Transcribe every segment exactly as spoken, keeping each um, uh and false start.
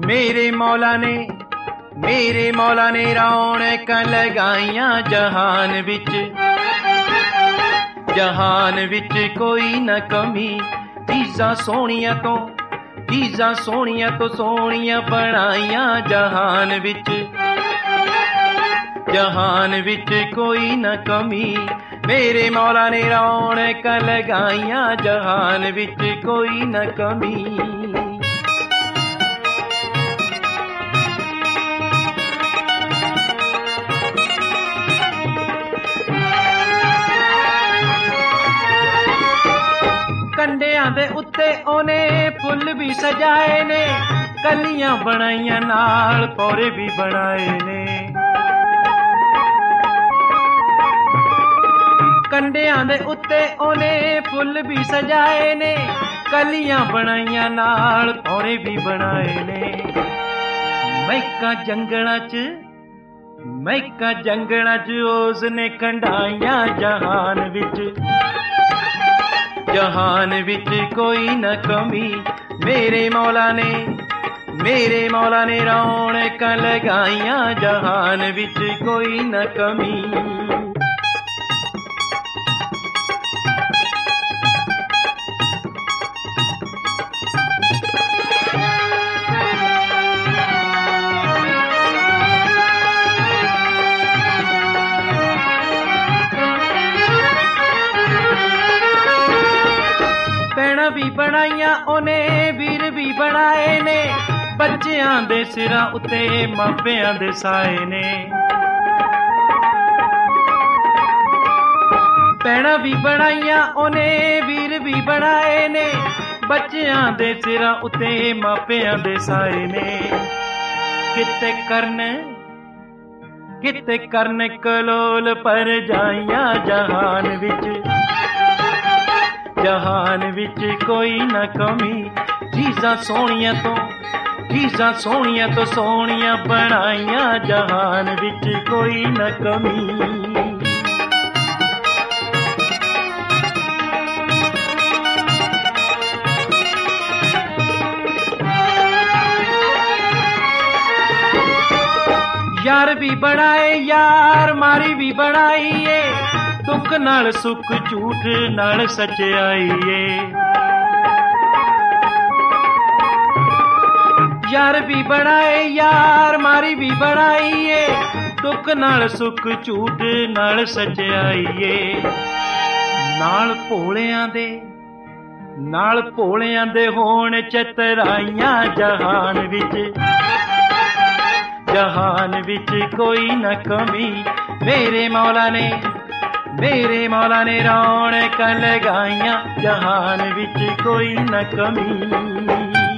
मेरे मौला ने मेरे मौला ने रौनकां लगाइयां जहान विच, जहान विच कोई न कमी। चीज़ां सोहणियां तो चीज़ां सोहणियां तो सोहणियां बनाइयां जहान विच, जहान विच कोई न कमी। मेरे मौला ने रौनकां लगाइयां जहान विच कोई न कमी। कंडियां दे उत्ते ओने फुल भी सजाए ने, कलियां बनाइयां नाल पौरे भी बनाए ने। कंडियां दे उत्ते ओने फुल भी सजाए ने, कलियां बनाइयां नाल पौरे भी बनाए ने। मैका जंगलां च मैका जंगलां च उसने कंडाइयां जहान विच, जहान विच कोई न कमी। मेरे मौला ने मेरे मौला ने रौनकां लगाइयां जहान विच कोई न कमी। भी बनाइयां ओने वीर भी बनाए ने, बच्चियां दे सिरां उत्ते मापियां दे साए ने। भैणां भी बनाइयां ओने वीर भी बनाए ने, बच्चियां दे सिरां उत्ते मापियां दे साए ने। किते करन किते करन कलोल पर जाइयां जहान विच, जहान विच कोई न कमी। चीज़ां सोहणियां तो चीज़ां सोहणियां तो सोहणियां बनाइयां जहान विच कोई न कमी। यार भी बनाए यार मारी भी बनाई है, दुख नाल सुख झूठ नाल सच्चाई है। यार भी बनाए यार मारी भी बनाई है, दुख नाल सुख झूठ नाल सच्चाई है। नाल भोलियां दे नाल भोलियां दे होण चतराइयां जहान विच, जहान विच कोई न कमी। मेरे मौला ने मेरे मौला ने रौनकां लगाइयां जहान विच कोई न कमी।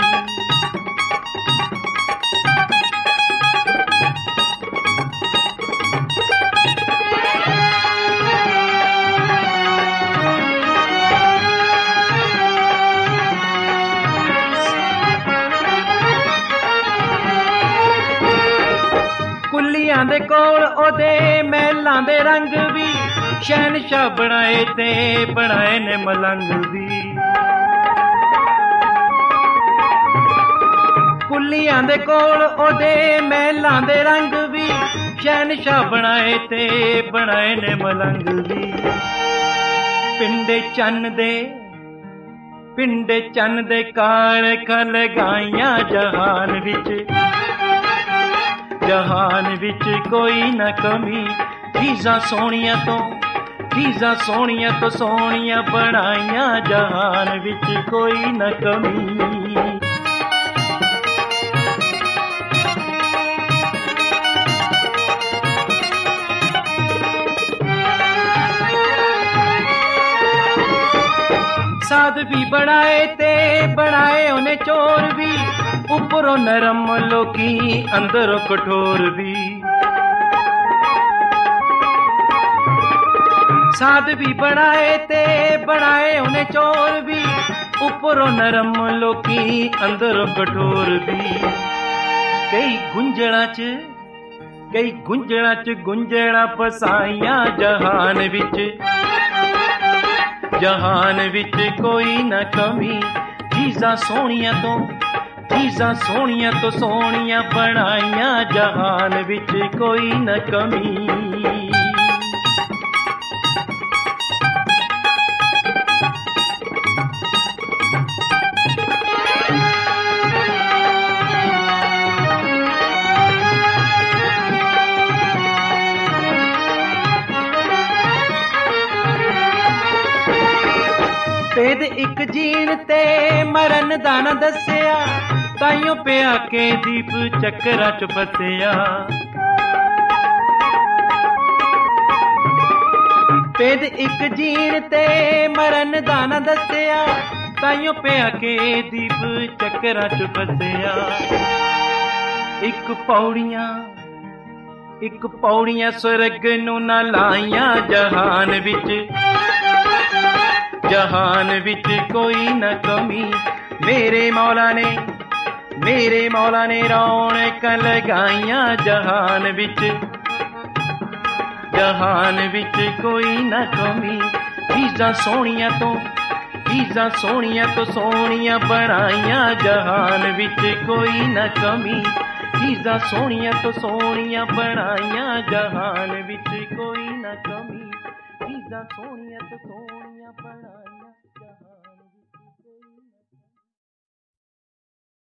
कुलियां दे कोल ओदे महलां दे रंग भी, शहनशाह बनाए ते बनाए ने मलंग भी। कुलियां दे कोल ओदे महलां दे रंग भी, शहनशाह बनाए ते बनाए ने मलंग भी। पिंडे चन्न दे पिंडे चन्न दे कालखां लगाइयां जहान विच, जहान विच कोई न कमी। चीज़ां सोहणियां तो चीज़ां सोहणियां तो सोहणियां बनाइयां जहान विच कोई न कमी। साध भी बनाए ते बनाए उन्हें चोर भी, उपरों नरम लोकी अंदरों कठोर भी। साध भी बनाए ते बनाए उन्हें चोर भी, उपरों नरम लोकी अंदरों कठोर भी। कई गुंजड़ा च कई गुंजड़ा च गुंजड़ा फसाइयां जहान विच, जहान विच कोई न कमी। चीज़ां सोहणियां तो चीज़ां सोहणियां तो सोहणियां बनाइयां जहान विच कोई न कमी। भेद इक जीण ते मरन दा ना दस्सिया, ताइयों पिया के दीप चक्करां च फसिया। भेद इक जीण ते मरन दा ना दस्सिया, ताइयों पिया के दीप चक्करां च फसिया। इक पौड़ियां इक पौड़ियां सुरग नूं ना लाइयां जहान विच, जहान विच कोई न कमी। मेरे मौला ने मेरे मौला ने रौनकां लगाइयां जहान विच, जहान विच कोई न कमी। चीज़ां सोहणियां तो चीज़ां सोहणियां तो सोहणियां बनाइयां जहान विच कोई न कमी। चीज़ां सोहणियां तो सोहणियां बनाइयां जहान विच कोई न कमी। चीज़ां सोहणियां तो सोहणियां बनाइयां।